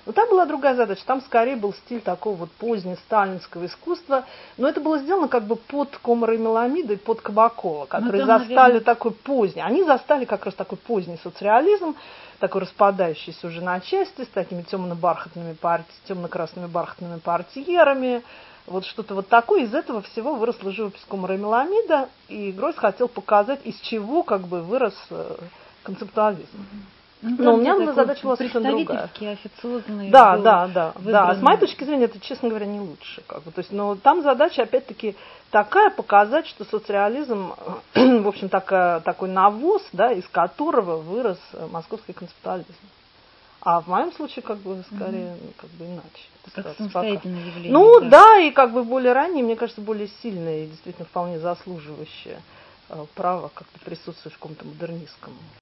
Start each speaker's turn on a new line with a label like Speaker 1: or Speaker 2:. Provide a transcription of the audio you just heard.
Speaker 1: Но там была другая задача, там скорее был стиль такого вот позднесталинского искусства, но это было сделано как бы под Комара и Меламида и под Кабакова, которые застали, наверное, такой поздний, они застали как раз такой поздний соцреализм, такой распадающийся уже на части, с такими темно-красными бархатными портьерами, вот что-то вот такое. Из этого всего выросла живопись Комара и Меламида, и Гройс хотел показать, из чего как бы вырос концептуализм.
Speaker 2: Ну,
Speaker 1: но у меня задача была совершенно другая.
Speaker 2: Официозный.
Speaker 1: Да. С моей точки зрения, это, честно говоря, не лучше. Как бы. То есть, но там задача, опять-таки, такая, показать, что соцреализм, в общем, такой навоз, да, из которого вырос московский концептуализм. А в моем случае, как бы, скорее, как бы иначе.
Speaker 2: Как самостоятельное явление.
Speaker 1: Ну, да, и как бы более раннее, мне кажется, более сильное и действительно вполне заслуживающее право как-то присутствовать в каком-то модернистском